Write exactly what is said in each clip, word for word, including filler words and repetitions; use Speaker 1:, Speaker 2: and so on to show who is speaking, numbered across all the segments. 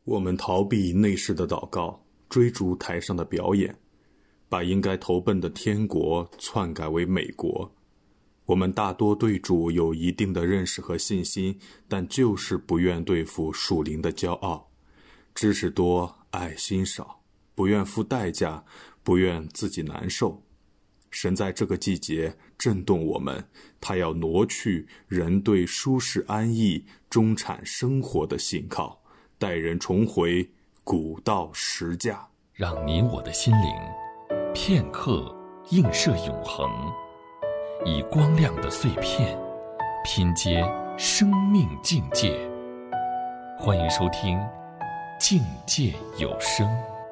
Speaker 1: 我们逃避内室的祷告，追逐台上的表演，把应该投奔的天国篡改为美国。我们大多对主有一定的认识和信心，但就是不愿对付属灵的骄傲。知识多，爱心少，不愿付代价，不愿自己难受。神在这个季节震动我们，他要挪去人对舒适安逸、中产生活的信靠，带人重回古道实价，
Speaker 2: 让你我的心灵片刻映射永恒，以光亮的碎片拼接生命境界。欢迎收听境界有声。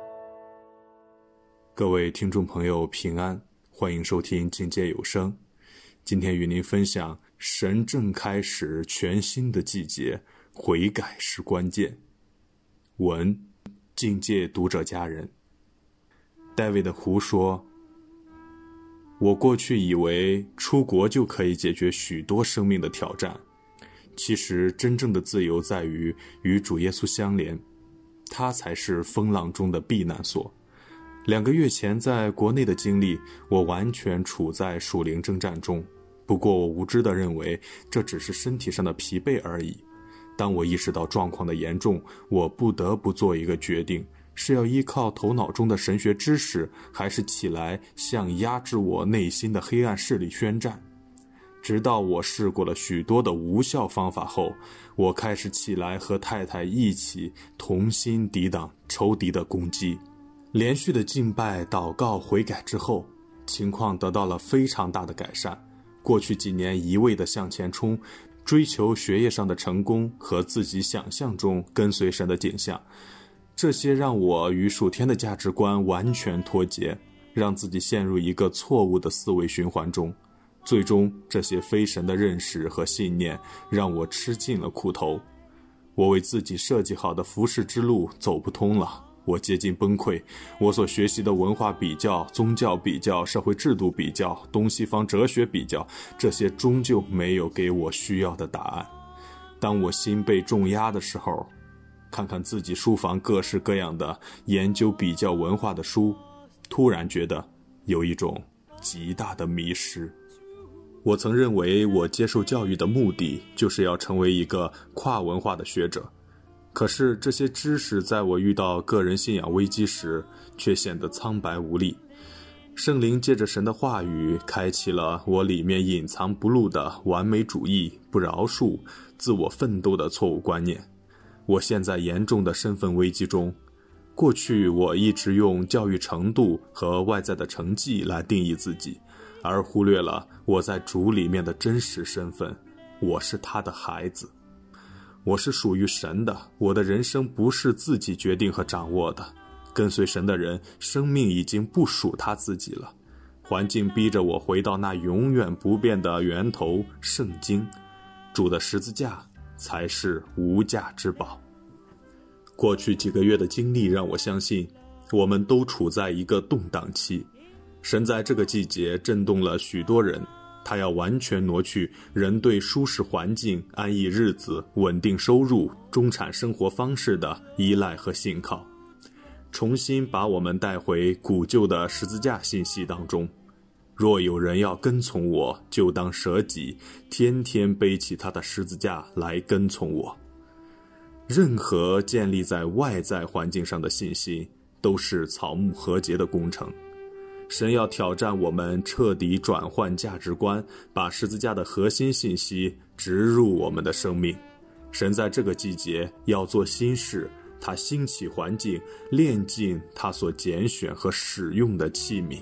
Speaker 1: 各位听众朋友平安，欢迎收听境界有声。今天与您分享，神正开始全新的季节，悔改是关键。文，境界读者家人。戴维的胡说，我过去以为出国就可以解决许多生命的挑战，其实真正的自由在于与主耶稣相连，他才是风浪中的避难所。两个月前在国内的经历，我完全处在属灵征战中，不过我无知地认为这只是身体上的疲惫而已。当我意识到状况的严重，我不得不做一个决定，是要依靠头脑中的神学知识，还是起来向压制我内心的黑暗势力宣战。直到我试过了许多的无效方法后，我开始起来和太太一起同心抵挡仇敌的攻击。连续的敬拜、祷告、悔改之后，情况得到了非常大的改善。过去几年一味地向前冲，追求学业上的成功和自己想象中跟随神的景象，这些让我与属天的价值观完全脱节，让自己陷入一个错误的思维循环中。最终，这些非神的认识和信念让我吃尽了苦头。我为自己设计好的服侍之路走不通了，我接近崩溃。我所学习的文化比较、宗教比较、社会制度比较、东西方哲学比较，这些终究没有给我需要的答案。当我心被重压的时候，看看自己书房各式各样的研究比较文化的书，突然觉得有一种极大的迷失。我曾认为我接受教育的目的就是要成为一个跨文化的学者，可是这些知识在我遇到个人信仰危机时却显得苍白无力。圣灵借着神的话语开启了我里面隐藏不露的完美主义、不饶恕、自我奋斗的错误观念。我现在严重的身份危机中。过去我一直用教育程度和外在的成绩来定义自己，而忽略了我在主里面的真实身份。我是他的孩子，我是属于神的，我的人生不是自己决定和掌握的。跟随神的人，生命已经不属他自己了。环境逼着我回到那永远不变的源头——圣经。主的十字架才是无价之宝。过去几个月的经历让我相信，我们都处在一个动荡期。神在这个季节震动了许多人，他要完全挪去人对舒适环境、安逸日子、稳定收入、中产生活方式的依赖和信靠，重新把我们带回古旧的十字架信息当中。若有人要跟从我，就当舍己，天天背起他的十字架来跟从我。任何建立在外在环境上的信息都是草木和结的工程。神要挑战我们彻底转换价值观，把十字架的核心信息植入我们的生命。神在这个季节要做新事，他兴起环境，炼尽他所拣选和使用的器皿。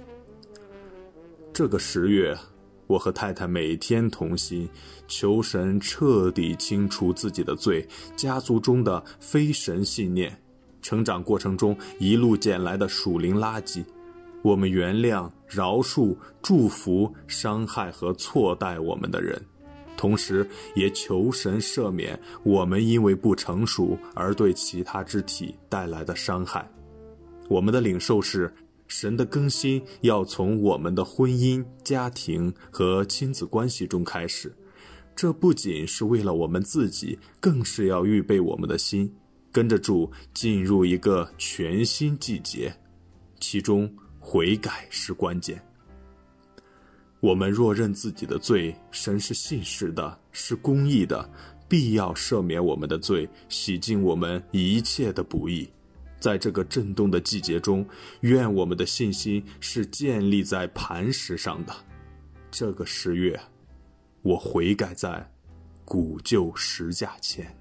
Speaker 1: 这个十月，我和太太每天同心，求神彻底清除自己的罪，家族中的非神信念，成长过程中一路捡来的属灵垃圾。我们原谅、饶恕、祝福伤害和错待我们的人，同时也求神赦免我们因为不成熟而对其他肢体带来的伤害。我们的领受是，神的更新要从我们的婚姻、家庭和亲子关系中开始。这不仅是为了我们自己，更是要预备我们的心， 跟着主进入一个全新季节，其中悔改是关键。我们若认自己的罪，神是信实的，是公义的，必要赦免我们的罪，洗净我们一切的不义。在这个震动的季节中，愿我们的信心是建立在磐石上的。这个十月，我悔改在古旧十架前。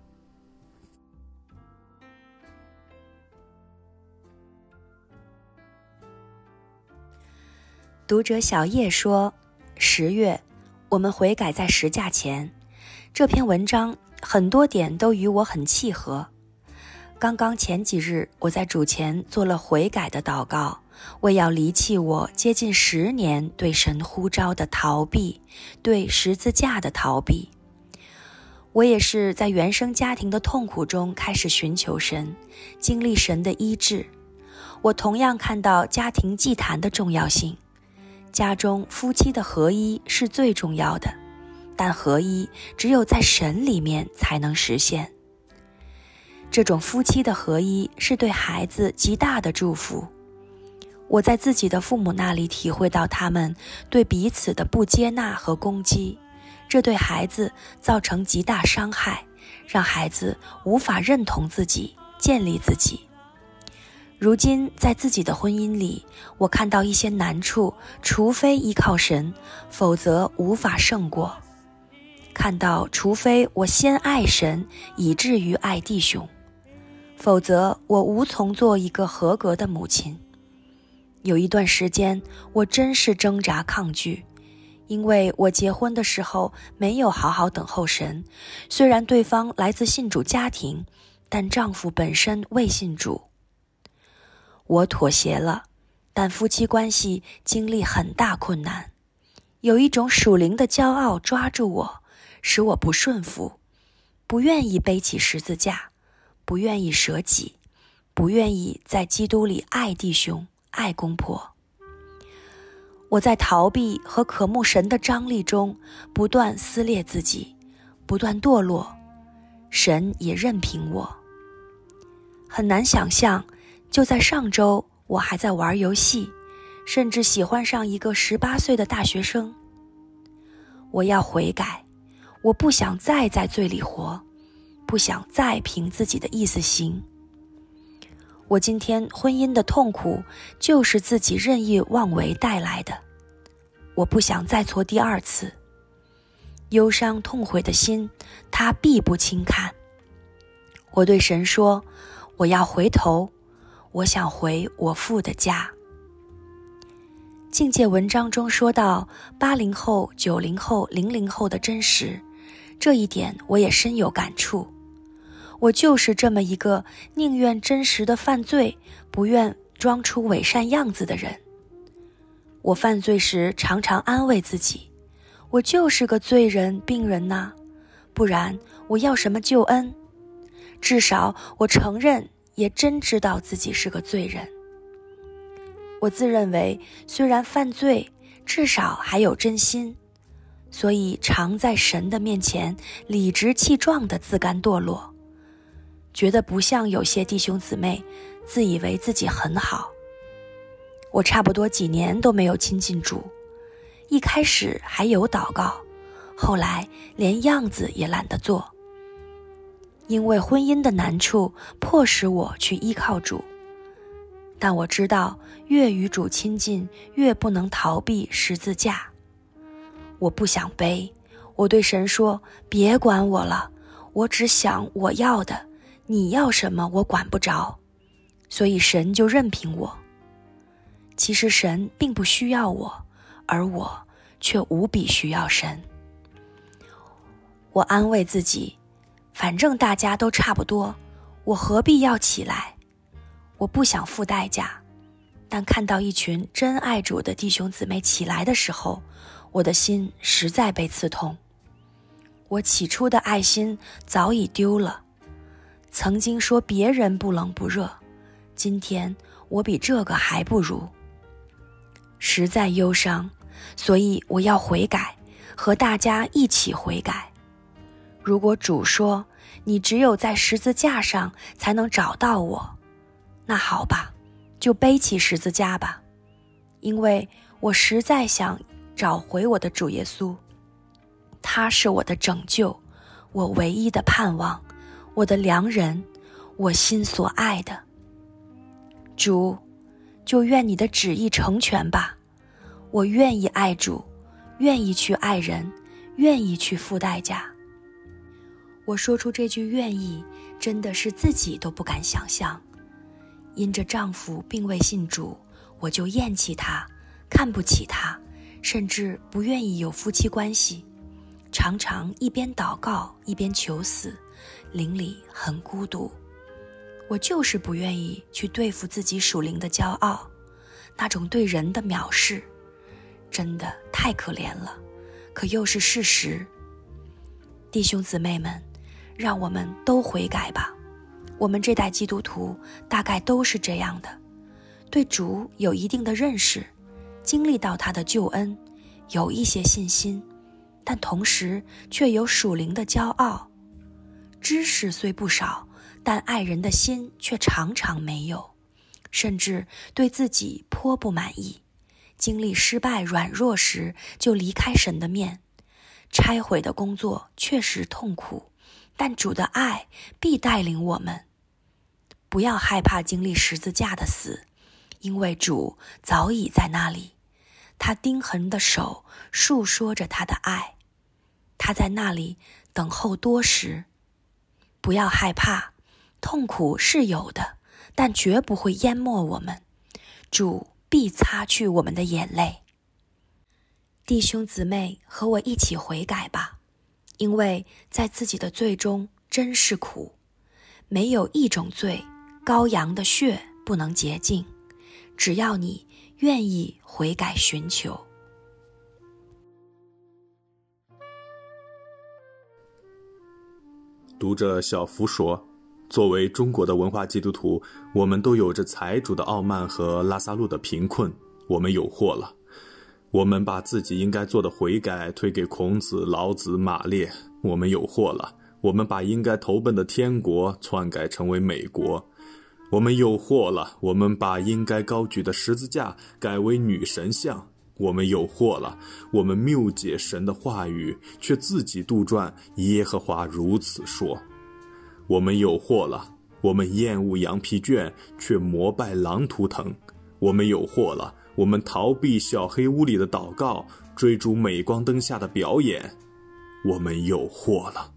Speaker 3: 读者小叶说，十月，我们悔改在十架前。这篇文章很多点都与我很契合。刚刚前几日，我在主前做了悔改的祷告，为要离弃我接近十年对神呼召的逃避，对十字架的逃避。我也是在原生家庭的痛苦中开始寻求神，经历神的医治。我同样看到家庭祭坛的重要性。家中夫妻的合一是最重要的，但合一只有在神里面才能实现。这种夫妻的合一是对孩子极大的祝福。我在自己的父母那里体会到他们对彼此的不接纳和攻击，这对孩子造成极大伤害，让孩子无法认同自己，建立自己。如今在自己的婚姻里，我看到一些难处，除非依靠神，否则无法胜过。看到除非我先爱神，以至于爱弟兄，否则我无从做一个合格的母亲。有一段时间，我真是挣扎抗拒，因为我结婚的时候没有好好等候神，虽然对方来自信主家庭，但丈夫本身未信主。我妥协了，但夫妻关系经历很大困难。有一种属灵的骄傲抓住我，使我不顺服，不愿意背起十字架，不愿意舍己，不愿意在基督里爱弟兄，爱公婆。我在逃避和渴慕神的张力中，不断撕裂自己，不断堕落，神也任凭我。很难想象，就在上周，我还在玩游戏，甚至喜欢上一个十八岁的大学生。我要悔改，我不想再在罪里活，不想再凭自己的意思行。我今天婚姻的痛苦，就是自己任意妄为带来的。我不想再错第二次。忧伤痛悔的心，他必不轻看。我对神说，我要回头，我想回我父的家。境界文章中说到八零后、九零后、零零后的真实，这一点我也深有感触。我就是这么一个宁愿真实的犯罪，不愿装出伪善样子的人。我犯罪时常常安慰自己，我就是个罪人、病人呐，不然我要什么救恩？至少我承认，也真知道自己是个罪人。我自认为虽然犯罪，至少还有真心，所以常在神的面前理直气壮地自甘堕落，觉得不像有些弟兄姊妹自以为自己很好。我差不多几年都没有亲近主，一开始还有祷告，后来连样子也懒得做。因为婚姻的难处迫使我去依靠主，但我知道越与主亲近，越不能逃避十字架。我不想背，我对神说，别管我了，我只想我要的，你要什么我管不着，所以神就任凭我。其实神并不需要我，而我却无比需要神。我安慰自己，反正大家都差不多，我何必要起来？我不想付代价，但看到一群真爱主的弟兄姊妹起来的时候，我的心实在被刺痛。我起初的爱心早已丢了，曾经说别人不冷不热，今天我比这个还不如，实在忧伤，所以我要悔改，和大家一起悔改。如果主说你只有在十字架上才能找到我。那好吧，就背起十字架吧，因为我实在想找回我的主耶稣。他是我的拯救，我唯一的盼望，我的良人，我心所爱的。主，就愿你的旨意成全吧。我愿意爱主，愿意去爱人，愿意去付代价。我说出这句愿意，真的是自己都不敢想象。因着丈夫并未信主，我就厌弃他，看不起他，甚至不愿意有夫妻关系，常常一边祷告一边求死，灵里很孤独。我就是不愿意去对付自己属灵的骄傲，那种对人的藐视，真的太可怜了，可又是事实。弟兄姊妹们，让我们都悔改吧。我们这代基督徒大概都是这样的，对主有一定的认识，经历到他的救恩，有一些信心，但同时却有属灵的骄傲。知识虽不少，但爱人的心却常常没有，甚至对自己颇不满意，经历失败软弱时就离开神的面。拆毁的工作确实痛苦，但主的爱必带领我们。不要害怕经历十字架的死，因为主早已在那里，他钉痕的手述说着他的爱，他在那里等候多时。不要害怕，痛苦是有的，但绝不会淹没我们，主必擦去我们的眼泪。弟兄姊妹，和我一起悔改吧，因为在自己的罪中真是苦，没有一种罪羔羊的血不能洁净，只要你愿意悔改寻求。
Speaker 1: 读者小福说，作为中国的文化基督徒，我们都有着财主的傲慢和拉撒路的贫困，我们有祸了。我们把自己应该做的悔改推给孔子、老子、马列，我们有祸了。我们把应该投奔的天国篡改成为美国，我们有祸了。我们把应该高举的十字架改为女神像，我们有祸了。我们谬解神的话语，却自己杜撰耶和华如此说，我们有祸了。我们厌恶羊皮卷，却膜拜狼图腾，我们有祸了。我们逃避小黑屋里的祷告，追逐镁光灯下的表演，我们有祸了。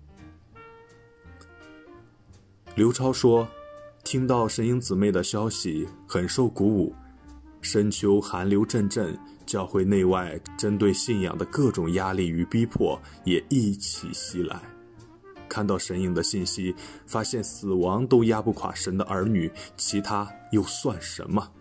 Speaker 1: 刘超说，听到神营姊妹的消息很受鼓舞，深秋寒流阵阵，教会内外针对信仰的各种压力与逼迫也一起袭来。看到神营的信息，发现死亡都压不垮神的儿女，其他又算什么？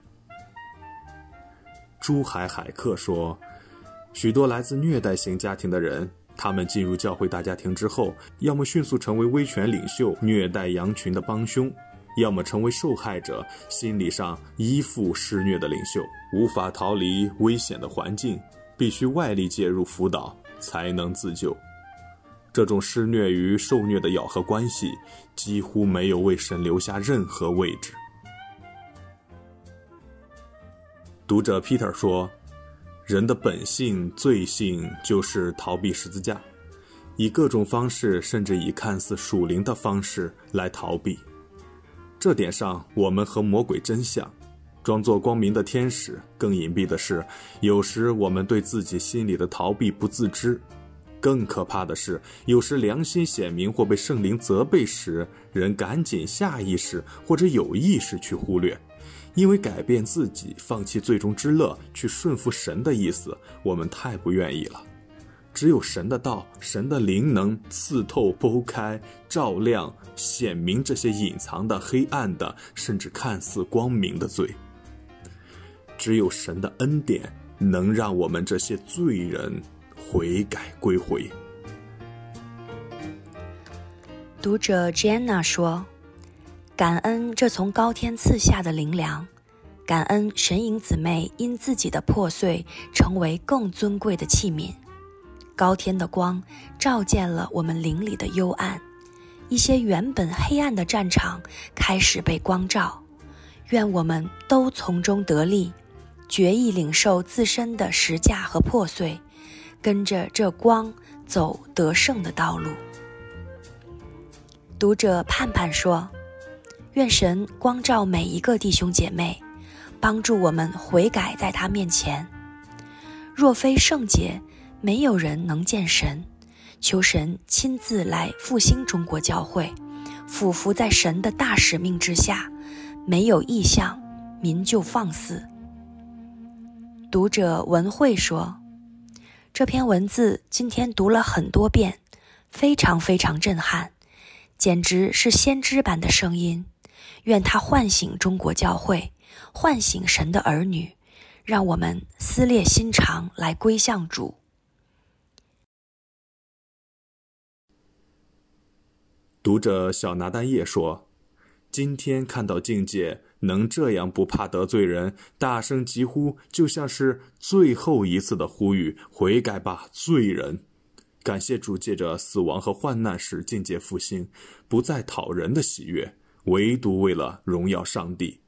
Speaker 1: 珠海海客说，许多来自虐待型家庭的人，他们进入教会大家庭之后，要么迅速成为威权领袖，虐待羊群的帮凶，要么成为受害者，心理上依附施虐的领袖，无法逃离危险的环境，必须外力介入辅导才能自救。这种施虐与受虐的咬合关系几乎没有为神留下任何位置。读者 Peter 说，人的本性罪性就是逃避十字架，以各种方式，甚至以看似属灵的方式来逃避。这点上我们和魔鬼真像，装作光明的天使。更隐蔽的是，有时我们对自己心里的逃避不自知。更可怕的是，有时良心显明或被圣灵责备时，人赶紧下意识或者有意识去忽略。因为改变自己，放弃最终之乐，去顺服神的意思，我们太不愿意了。只有神的道，神的灵能刺透、剖开、照亮、显明这些隐藏的、黑暗的，甚至看似光明的罪。只有神的恩典能让我们这些罪人悔改归回。
Speaker 3: 读者 Jenna 说，感恩这从高天赐下的灵粮，感恩神营姊妹因自己的破碎成为更尊贵的器皿。高天的光照见了我们灵里的幽暗， 一些原本黑暗的战场开始被光照。愿我们都从中得利，决意领受自身的实价和破碎，跟着这光走得胜的道路。读者盼盼说，愿神光照每一个弟兄姐妹，帮助我们悔改在他面前。若非圣洁，没有人能见神。求神亲自来复兴中国教会，俯伏在神的大使命之下，没有异象，民就放肆。读者文慧说，这篇文字今天读了很多遍，非常非常震撼，简直是先知般的声音。愿它唤醒中国教会，唤醒神的儿女，让我们撕裂心肠来归向主。
Speaker 1: 读者小拿丹叶说，今天看到境界能这样不怕得罪人，大声疾呼，就像是最后一次的呼吁，悔改吧罪人。感谢主借着死亡和患难使境界复兴，不再讨人的喜悦，唯独为了荣耀上帝。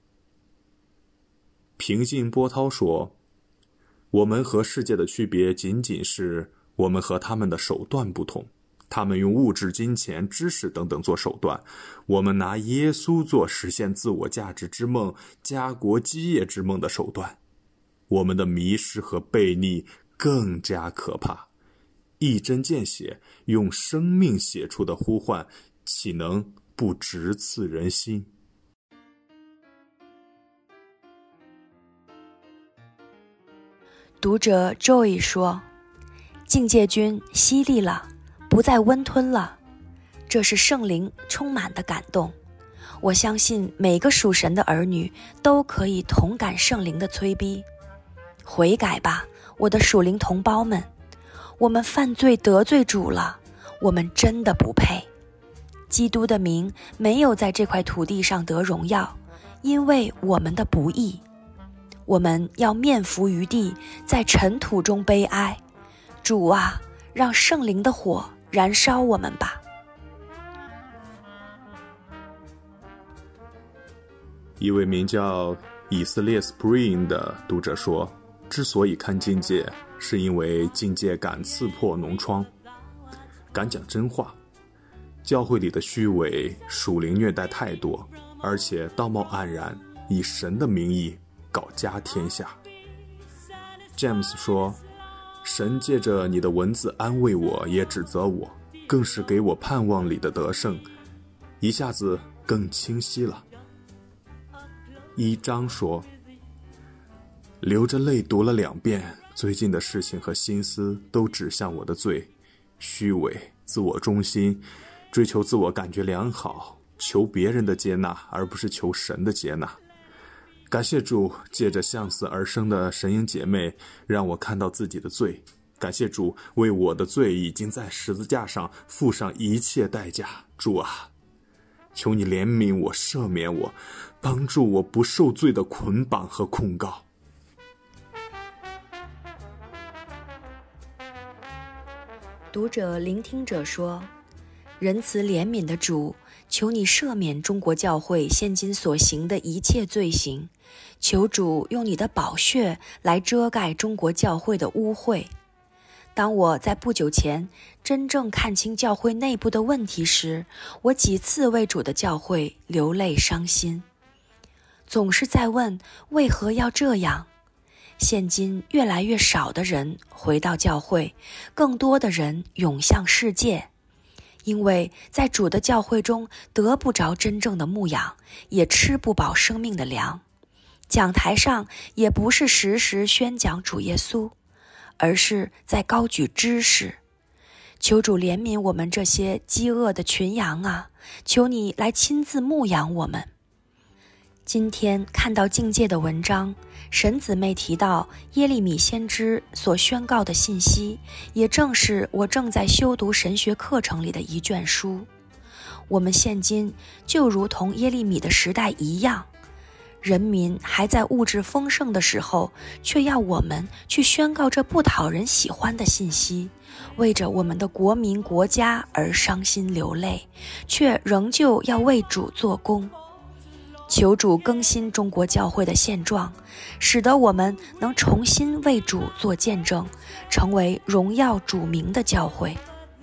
Speaker 1: 平静波涛说，我们和世界的区别仅仅是我们和他们的手段不同，他们用物质、金钱、知识等等做手段，我们拿耶稣做实现自我价值之梦、家国基业之梦的手段。我们的迷失和悖逆更加可怕。一针见血，用生命写出的呼唤，岂能不直刺人心？
Speaker 3: 读者 Joy 说，境界军犀利了，不再温吞了，这是圣灵充满的感动。我相信每个属神的儿女都可以同感圣灵的催逼。悔改吧，我的属灵同胞们，我们犯罪得罪主了，我们真的不配。基督的名没有在这块土地上得荣耀，因为我们的不义。我们要面伏于地，在尘土中悲哀。主啊，让圣灵的火燃烧我们吧。
Speaker 1: 一位名叫以色列 Spring 的读者说，之所以看境界，是因为境界敢刺破脓疮，敢讲真话。教会里的虚伪、属灵虐待太多，而且道貌岸然，以神的名义搞家天下。 James 说，神借着你的文字安慰我，也指责我，更是给我盼望里的得胜，一下子更清晰了。一章说，流着泪读了两遍，最近的事情和心思都指向我的罪，虚伪、自我中心，追求自我感觉良好，求别人的接纳，而不是求神的接纳。感谢主，借着向死而生的神营姐妹，让我看到自己的罪。感谢主，为我的罪已经在十字架上付上一切代价。主啊，求你怜悯我，赦免我，帮助我不受罪的捆绑和控告。
Speaker 3: 读者聆听者说，仁慈怜悯的主，求你赦免中国教会现今所行的一切罪行，求主用你的宝血来遮盖中国教会的污秽。当我在不久前真正看清教会内部的问题时，我几次为主的教会流泪伤心，总是在问为何要这样。现今越来越少的人回到教会，更多的人涌向世界，因为在主的教会中得不着真正的牧养，也吃不饱生命的粮，讲台上也不是时时宣讲主耶稣，而是在高举知识。求主怜悯我们这些饥饿的群羊啊，求你来亲自牧养我们。今天看到境界的文章，神姊妹提到耶利米先知所宣告的信息，也正是我正在修读神学课程里的一卷书。我们现今就如同耶利米的时代一样， 人民还在物质丰盛的时候，却要我们去宣告这不讨人喜欢的信息，为着我们的国民国家而伤心流泪，却仍旧要为主做工。求主更新中国教会的现状，使得我们能重新为主做见证，成为荣耀主名的教会。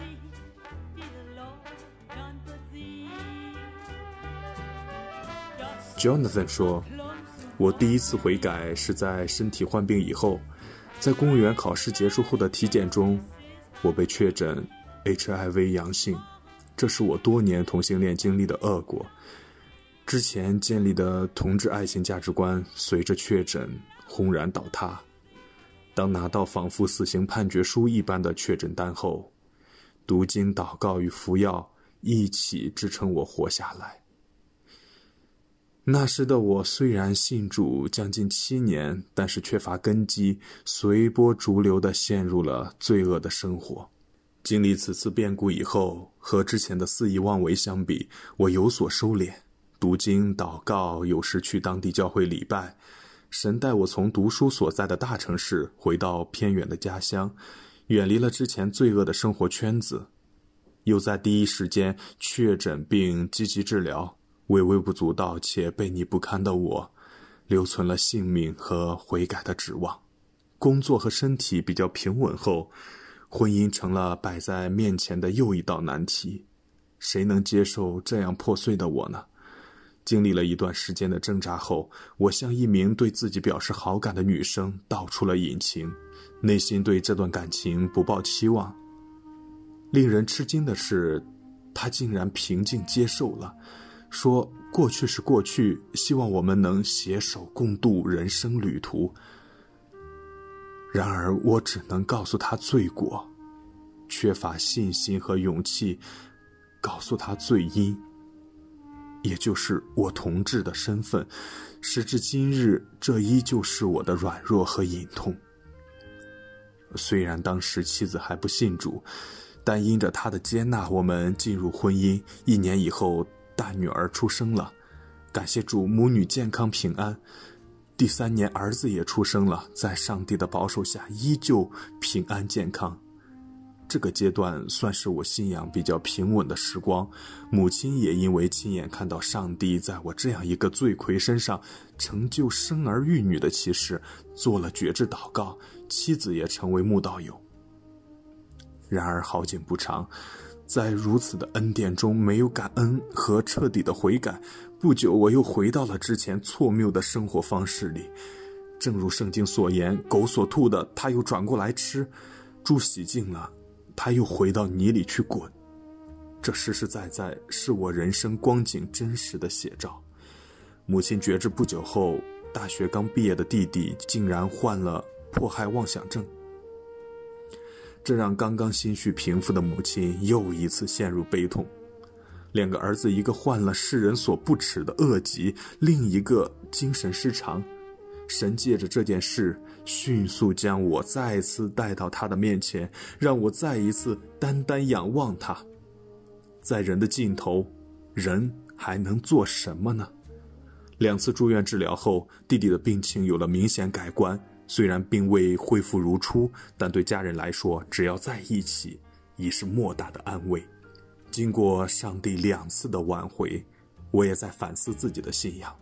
Speaker 1: Jonathan 说，我第一次悔改是在身体患病以后，在公务员考试结束后的体检中，我被确诊 H I V 阳性，这是我多年同性恋经历的恶果。之前建立的同志爱情价值观随着确诊轰然倒塌。当拿到仿佛死刑判决书一般的确诊单后，读经、祷告与服药一起支撑我活下来。那时的我虽然信主将近七年，但是缺乏根基，随波逐流地陷入了罪恶的生活。经历此次变故以后，和之前的肆意妄为相比，我有所收敛，读经祷告，有时去当地教会礼拜。神带我从读书所在的大城市回到偏远的家乡，远离了之前罪恶的生活圈子，又在第一时间确诊并积极治疗。为微不足道且悖逆不堪的我，留存了性命和悔改的指望。工作和身体比较平稳后，婚姻成了摆在面前的又一道难题。谁能接受这样破碎的我呢？经历了一段时间的挣扎后，我向一名对自己表示好感的女生道出了隐情，内心对这段感情不抱期望。令人吃惊的是，她竟然平静接受了，说过去是过去，希望我们能携手共度人生旅途。然而我只能告诉他罪过，缺乏信心和勇气告诉他罪因，也就是我同志的身份。时至今日，这依旧是我的软弱和隐痛。虽然当时妻子还不信主，但因着她的接纳，我们进入婚姻。一年以后，大女儿出生了，感谢主，母女健康平安。第三年，儿子也出生了，在上帝的保守下依旧平安健康。这个阶段算是我信仰比较平稳的时光，母亲也因为亲眼看到上帝在我这样一个罪魁身上成就生儿育女的奇事，做了觉知祷告，妻子也成为慕道友。然而好景不长，在如此的恩典中没有感恩和彻底的悔改，不久我又回到了之前错谬的生活方式里。正如圣经所言，狗所吐的他又转过来吃，猪洗净了他又回到泥里去滚。这实实在在是我人生光景真实的写照。母亲绝志不久后，大学刚毕业的弟弟竟然患了迫害妄想症，这让刚刚心绪平复的母亲又一次陷入悲痛。两个儿子，一个患了世人所不齿的恶疾，另一个精神失常。神借着这件事迅速将我再次带到他的面前，让我再一次单单仰望他。在人的尽头，人还能做什么呢？两次住院治疗后，弟弟的病情有了明显改观，虽然并未恢复如初，但对家人来说，只要在一起已是莫大的安慰。经过上帝两次的挽回，我也在反思自己的信仰。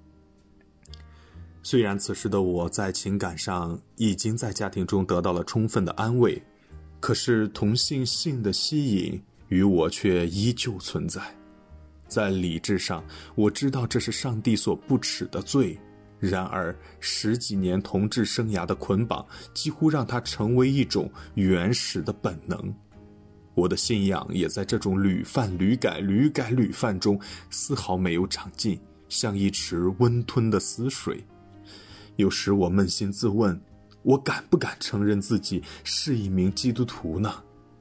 Speaker 1: 虽然此时的我在情感上已经在家庭中得到了充分的安慰，可是同性性的吸引与我却依旧存在。在理智上，我知道这是上帝所不耻的罪，然而十几年同志生涯的捆绑几乎让它成为一种原始的本能。我的信仰也在这种屡犯屡改屡改屡犯中丝毫没有长进，像一池温吞的死水。有时我扪心自问，我敢不敢承认自己是一名基督徒呢？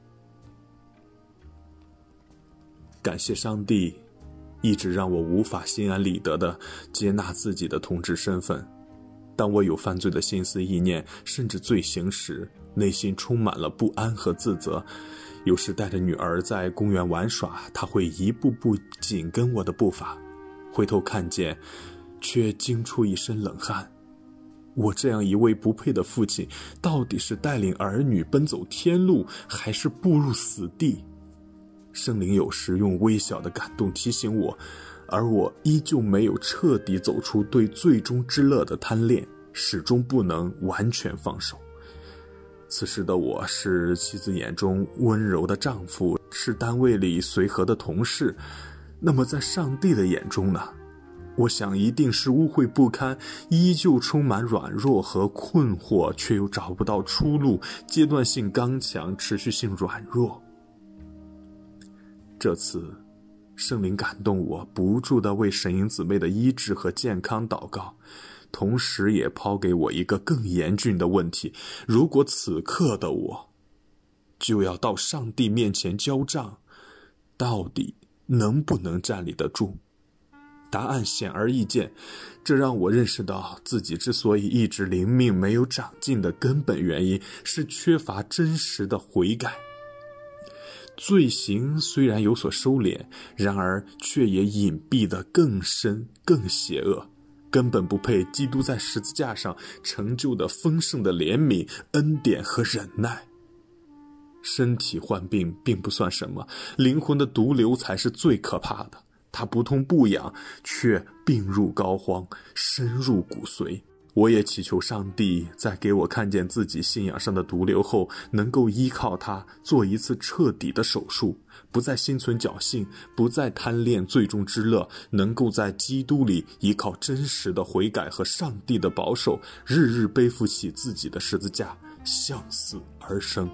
Speaker 1: 感谢上帝一直让我无法心安理得地接纳自己的同志身份。当我有犯罪的心思意念，甚至罪行时，内心充满了不安和自责。有时带着女儿在公园玩耍，她会一步步紧跟我的步伐，回头看见却惊出一身冷汗。我这样一位不配的父亲，到底是带领儿女奔走天路，还是步入死地？圣灵有时用微小的感动提醒我，而我依旧没有彻底走出对最终之乐的贪恋，始终不能完全放手。此时的我是妻子眼中温柔的丈夫，是单位里随和的同事，那么在上帝的眼中呢？我想一定是污秽不堪，依旧充满软弱和困惑，却又找不到出路，阶段性刚强，持续性软弱。这次圣灵感动我，不住地为神营姊妹的医治和健康祷告，同时也抛给我一个更严峻的问题：如果此刻的我就要到上帝面前交账，到底能不能站立得住？答案显而易见，这让我认识到自己之所以一直灵命没有长进的根本原因是缺乏真实的悔改。罪行虽然有所收敛，然而却也隐蔽得更深更邪恶，根本不配基督在十字架上成就的丰盛的怜悯、恩典和忍耐。身体患病并不算什么，灵魂的毒瘤才是最可怕的。它不痛不痒，却病入膏肓，深入骨髓。我也祈求上帝在给我看见自己信仰上的毒瘤后，能够依靠它做一次彻底的手术，不再心存侥幸，不再贪恋最终之乐，能够在基督里依靠真实的悔改和上帝的保守，日日背负起自己的十字架，向死而生。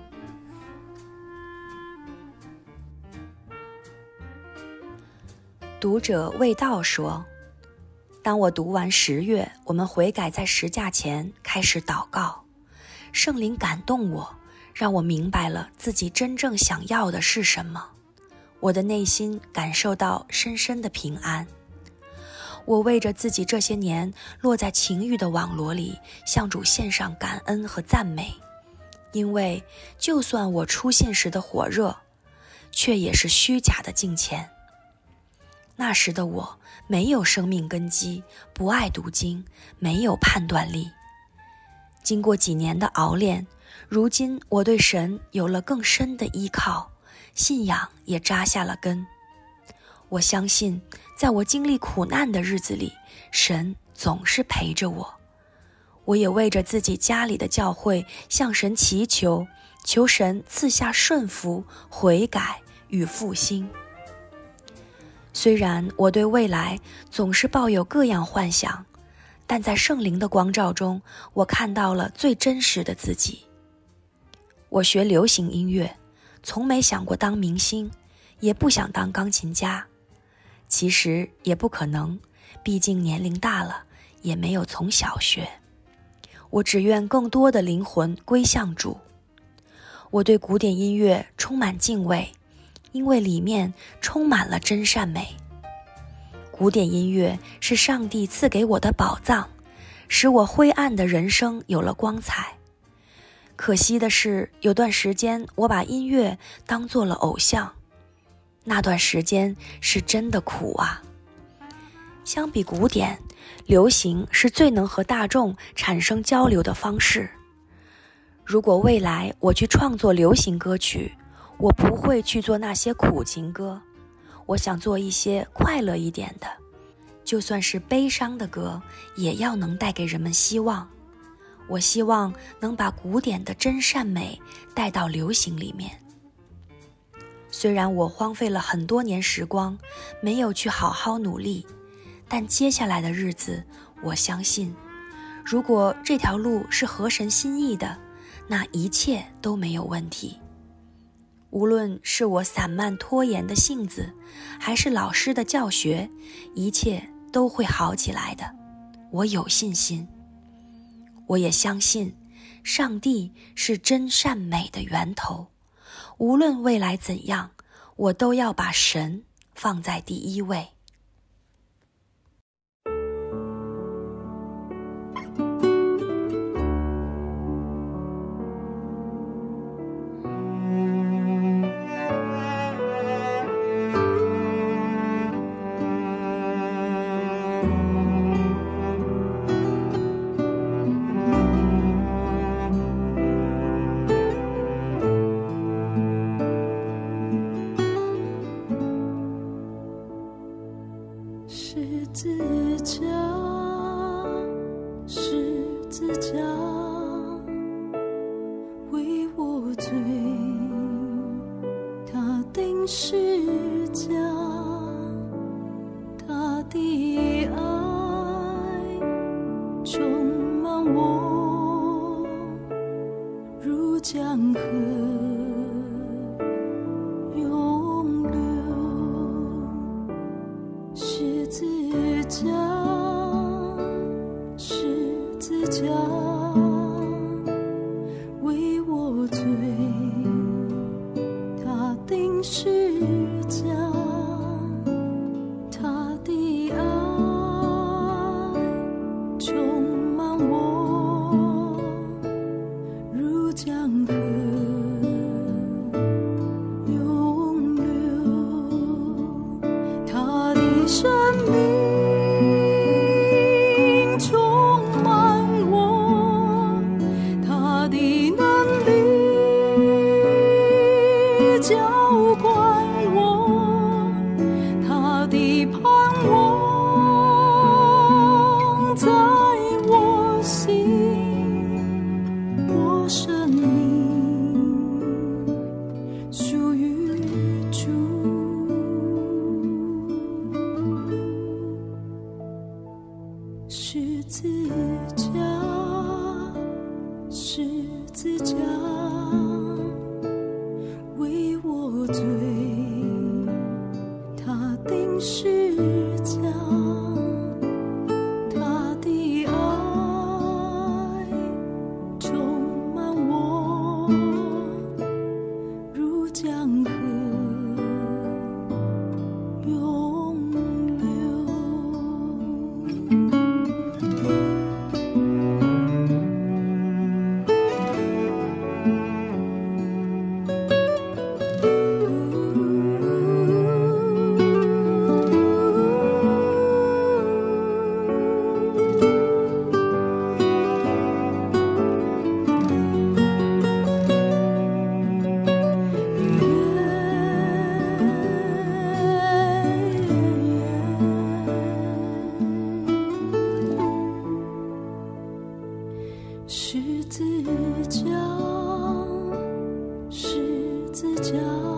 Speaker 3: 读者卫道说，当我读完十月我们悔改在十架前开始祷告，圣灵感动我，让我明白了自己真正想要的是什么。我的内心感受到深深的平安。我为着自己这些年落在情欲的网罗里，向主献上感恩和赞美，因为就算我出现时的火热，却也是虚假的敬虔。那时的我没有生命根基，不爱读经，没有判断力。经过几年的熬炼，如今我对神有了更深的依靠，信仰也扎下了根。我相信在我经历苦难的日子里，神总是陪着我。我也为着自己家里的教会向神祈求，求神赐下顺服、悔改与复兴。虽然我对未来总是抱有各样幻想，但在圣灵的光照中，我看到了最真实的自己。我学流行音乐，从没想过当明星，也不想当钢琴家。其实也不可能，毕竟年龄大了，也没有从小学。我只愿更多的灵魂归向主。我对古典音乐充满敬畏，因为里面充满了真善美。古典音乐是上帝赐给我的宝藏，使我灰暗的人生有了光彩。可惜的是，有段时间我把音乐当作了偶像，那段时间是真的苦啊。相比古典，流行是最能和大众产生交流的方式。如果未来我去创作流行歌曲，我不会去做那些苦情歌，我想做一些快乐一点的，就算是悲伤的歌，也要能带给人们希望。我希望能把古典的真善美带到流行里面。虽然我荒废了很多年时光，没有去好好努力，但接下来的日子，我相信，如果这条路是合神心意的，那一切都没有问题。无论是我散漫拖延的性子，还是老师的教学，一切都会好起来的。我有信心。我也相信，上帝是真善美的源头。无论未来怎样，我都要把神放在第一位。
Speaker 4: 架，十字架为我罪，他钉十架，他的爱充满我，如江河涌流。十字架，十字架为我罪，他钉十架，他的爱充满我，如江河涌流。他的生命充满我，他的能力浇灌我，他的盼望在我心，我生命属于主。十字架，十字架为我罪，他钉十架，他的爱充满我，如江河涌流。十字架，十字架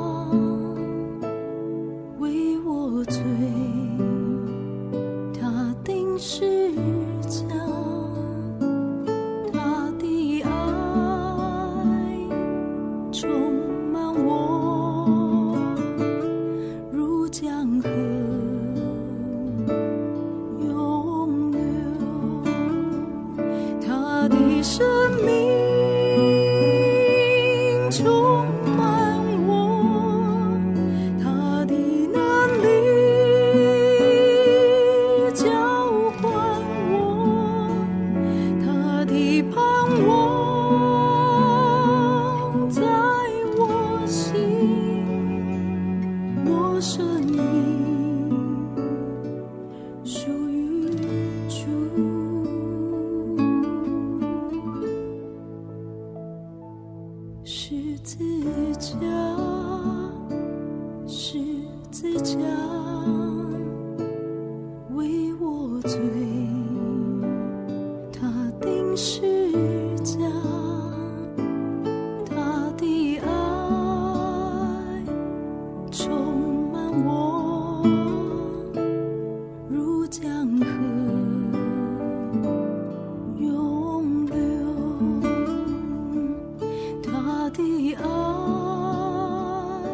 Speaker 4: 为我罪，他钉十架，他的爱充满我，如江河涌流。他的生命充满我，他的能力浇灌我，他的盼望在我心，我生命属于主。十字架，十字架为我罪，他钉十架，他的爱充满我，如江河涌流。他的爱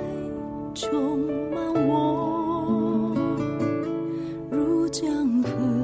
Speaker 4: 充满我，如江河